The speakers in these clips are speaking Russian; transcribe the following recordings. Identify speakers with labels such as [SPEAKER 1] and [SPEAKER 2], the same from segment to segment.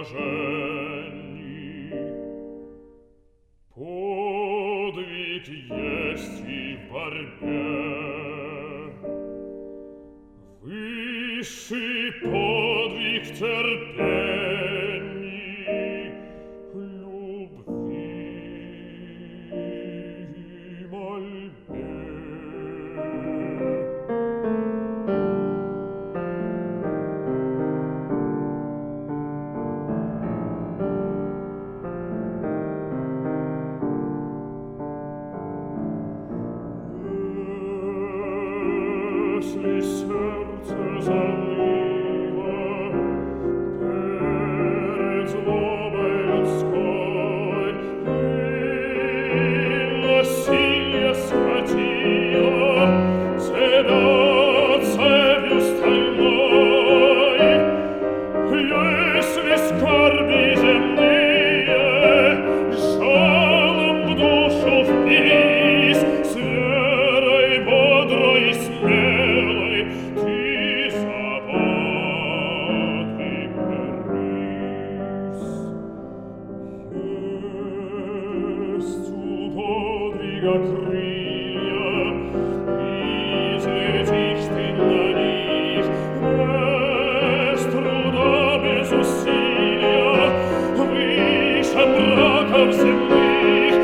[SPEAKER 1] сражений. Подвиг есть и в борьбе, высший подвиг терпений, любви и мольбе. Если сердце заныло перед злобой людской, и насилие схватило тебя цепью стальной, если скорби земные жалом в душу впились, с верой бодрой и смелой ты за подвиг берись. Есть у подвига крылья, излетишь ты на них, без труда, без усилия, выше мраков земных,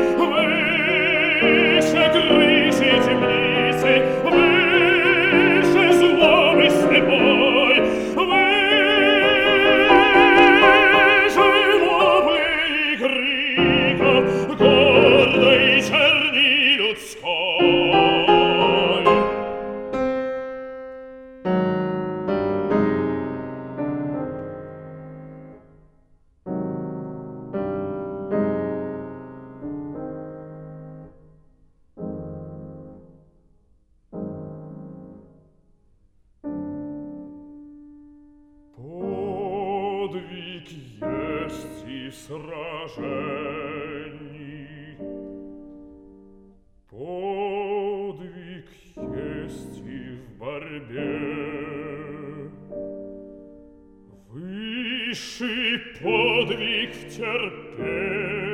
[SPEAKER 1] выше крыши темницы, выше злобы слепой, выше воплей и криков гордой черни людской. Подвиг есть и в сражении, подвиг есть и в борьбе, высший подвиг в терпении,